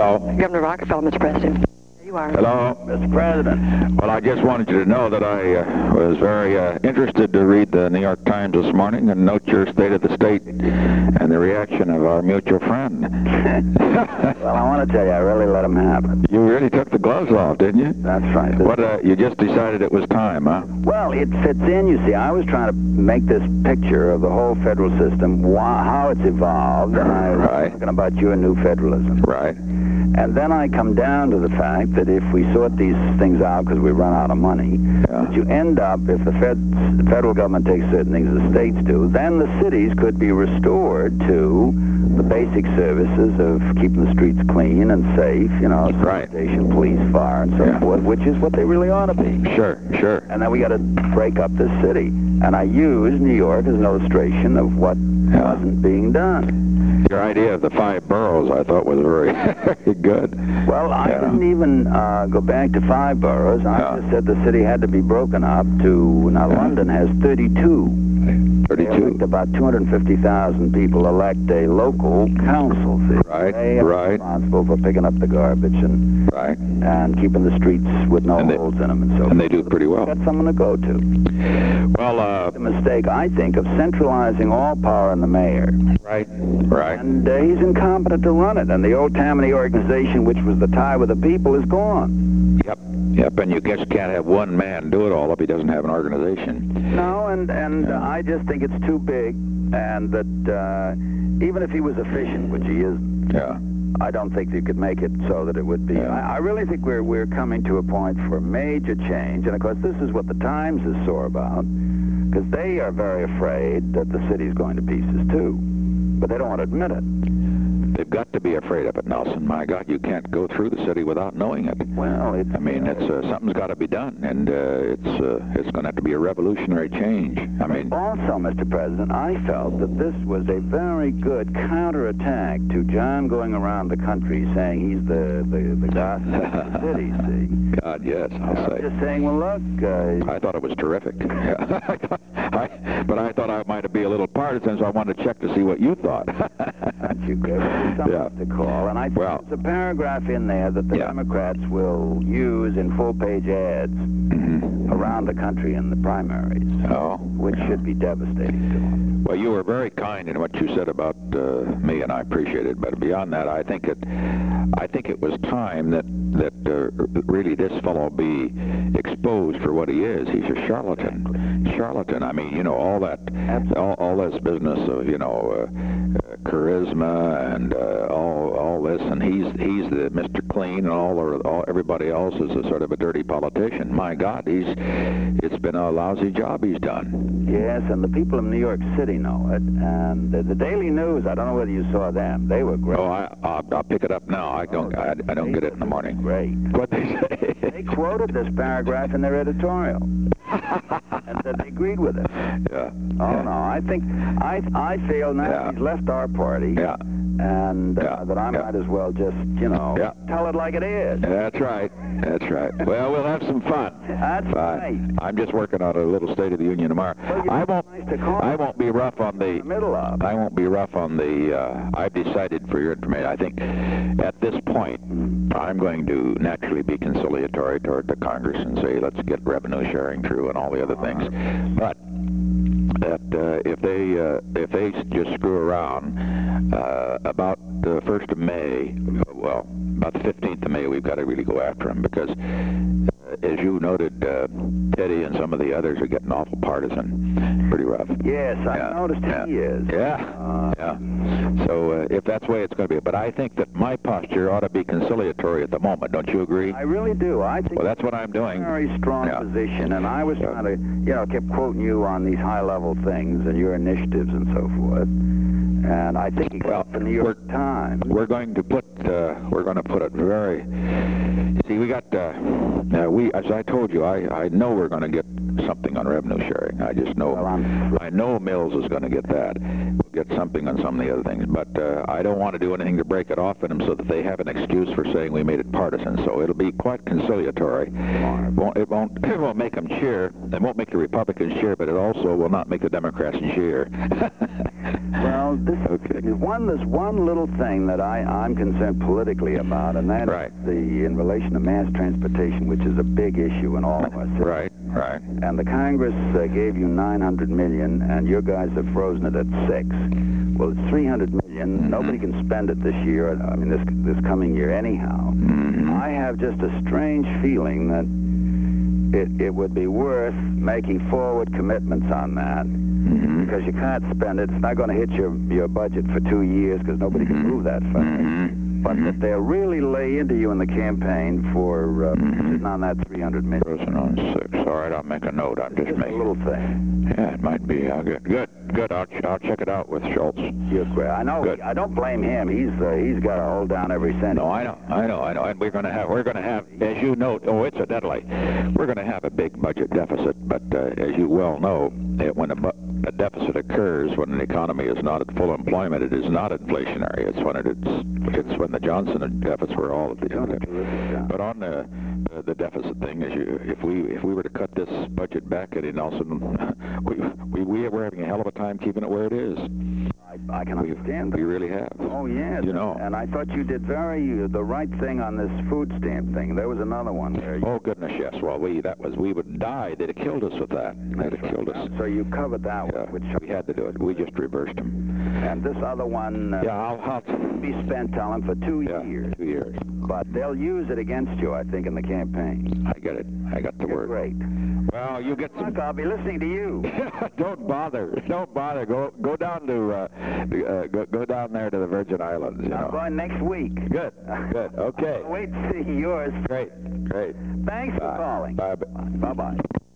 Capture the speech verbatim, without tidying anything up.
Hello. Governor Rockefeller, Mister President. There you are. Hello. Mister President. Well, I just wanted you to know that I uh, was very uh, interested to read the New York Times this morning and note your state of the state and the reaction of our mutual friend. Well, I want to tell you, I really let him have it. You really took the gloves off, didn't you? That's right. What, uh, you just decided it was time, huh? Well, it fits in, you see. I was trying to make this picture of the whole federal system, why, how it's evolved, and I was Right. talking about your new federalism. Right. And then I come down to the fact that if we sort these things out because we run out of money, Yeah. that you end up, if the, fed, the federal government takes certain things the states do, then the cities could be restored to the basic services of keeping the streets clean and safe, you know, Right. sanitation, police, fire, and so Yeah. forth, which is what they really ought to be. Sure, sure. And then we got to break up this city. And I use New York as an illustration of what Yeah. wasn't being done. Your idea of the five boroughs, I thought, was very, very good. Well, I Yeah. didn't even uh, go back to five boroughs. I Yeah. just said the city had to be broken up to, now Yeah. London has thirty-two. They thirty-two. elect about two hundred fifty thousand people elect a local council. See? Right, They are right. responsible for picking up the garbage and Right. and keeping the streets with no And they- holes in them and so forth. And they do pretty well. Got someone to go to. Well, uh, The mistake, I think, of centralizing all power in the mayor. right, right. And uh, he's incompetent to run it. And the old Tammany organization, which was the tie with the people, is gone. Yep, yep, and you just can't have one man do it all if he doesn't have an organization. No, and, and uh, I just think it's too big, and that uh, even if he was efficient, which he isn't, Yeah, I don't think you could make it so that it would be. Yeah. I, I really think we're we're coming to a point for major change, and of course this is what the Times is sore about, because they are very afraid that the city's going to pieces too, but they don't want to admit it. they've got to be afraid of it, Nelson. My God, you can't go through the city without knowing it. Well, it's, I mean, it's uh, something's got to be done, and uh, it's uh, it's going to have to be a revolutionary change. I mean, also, Mister President, I felt that this was a very good counterattack to John going around the country saying he's the the, the gospel of the city. See, God, yes, I'll I'm say. just saying, well, look. Uh, I thought it was terrific. I, but I thought I might be a little partisan, so I wanted to check to see what you thought. Aren't you good? There's something Yeah. to call. And I think Well- there's a paragraph in there that the Yeah. Democrats will use in full-page ads Mhm. around the country in the primaries, Oh, which yeah. should be devastating to them. Well, you were very kind in what you said about uh, me, and I appreciate it. But beyond that, I think it, I think it was time that that uh, really this fellow be exposed for what he is. He's a charlatan. Charlatan. I mean, you know, all that, all, all this business of you know uh, uh, charisma and uh, all all this, and he's he's the Mister Clean, and all, or all everybody else is a sort of a dirty politician. My God, he's it's been a lousy job he's done. Yes, and the people in New York City know it. And the, the Daily News, I don't know whether you saw them. They were great. Oh, I, I'll, I'll pick it up now. I don't, I, I don't get it in the morning. Great. What they say? They quoted this paragraph in their editorial, and that they agreed with it. Yeah. Oh yeah. no, I think I I feel now Yeah. he's left our party, Yeah. and uh, Yeah. that I Yeah. might as well just you know Yeah. tell it like it is. That's right. That's right. Well, we'll have some fun. That's But right. I'm just working on a little State of the Union tomorrow. Well, you I know, won't. nice to call I won't be rough on in the. the middle of. I won't be rough on the. Uh, I've decided, for your information, I think at this point I'm going to naturally be conciliatory toward the Congress and say let's get revenue sharing through and all the other things. But that uh, if they uh, if they just screw around uh, about the first of May, well, about the fifteenth of May, we've got to really go after them because, uh, as you noted, uh, Teddy and some of the others are getting awful partisan, pretty rough. Yes, I Yeah. noticed Yeah. he is. Yeah, Uh, yeah. So uh, if that's the way it's going to be, but I think that my posture ought to be conciliatory at the moment. Don't you agree? I really do. I think Well, that's what I'm doing. a very strong Yeah. position, and I was Yeah. trying to, you know, kept quoting you on these high-level things and your initiatives and so forth. And I think he got Well, the New York Times. We're going to put uh, we're going to put it very. See, we got uh, uh, we as I told you, I I know we're going to get something on revenue sharing. I just know. Well, I'm- I know Mills is going to get that. We'll get something on some of the other things, but uh, I don't want to do anything to break it off in them so that they have an excuse for saying we made it partisan. So it'll be quite conciliatory. It won't it won't it won't make them cheer. It won't make the Republicans cheer, but it also will not make the Democrats cheer. Well, this Okay. is one. There's one little thing that I, I'm concerned politically about, and that Right. is the in relation to mass transportation, which is a big issue in all of us. Right, right. And the Congress uh, gave you nine hundred million, and your guys have frozen it at six. Well, it's three hundred million. Mhm. Nobody can spend it this year. I mean, this this coming year, anyhow. Mhm. I have just a strange feeling that it it would be worth making forward commitments on that. Mhm. Because you can't spend it. It's not going to hit your, your budget for two years because nobody can move that fast. Mhm. But that they'll really lay into you in the campaign for uh, Mhm. sitting on that three hundred million. Frozen on six. All right, I'll make a note. I'm just Just a making. little thing. Yeah, it might be. Uh, good, good, good. I'll, ch- I'll check it out with Schultz. You're great. I know. Good. I don't blame him. He's uh, he's got to hold down every cent. No, I know, I know, I know. And we're going to have, we're going to have, as you note, oh, incidentally, we're going to have a big budget deficit. But uh, as you well know, it, when a, bu- a deficit occurs, when an economy is not at full employment, it is not inflationary. It's when it, it's it's when the Johnson efforts were all at the Doing a end. terrific job. But on the, the the deficit thing, as you, if we if we were to cut this budget back, Eddie Nelson, we we we we're having a hell of a time keeping it where it is. I, I can We, understand that. we really have. Oh yes. You know. And I thought you did very uh, the right thing on this food stamp thing. There was another one there. Oh goodness, yes. Well, we that was we would die. They'd have killed us with that. They'd have killed us. So you covered that Yeah, one, which we had to do it. We just reversed them. and this other one uh, Yeah, I'll, I'll be spent, tell them, for two yeah, years. two years. But they'll use it against you, I think, in the campaign. I get it. I got the You're word. great. Well, you get some. Look, I'll be listening to you. Don't bother. Don't bother. Go go down to uh, the, uh, go go down there to the Virgin Islands. You I'm know. going next week. Good. Good. Okay. Wait to see yours. Great. Great. Thanks for Bye. calling. Bye. Bye-bye.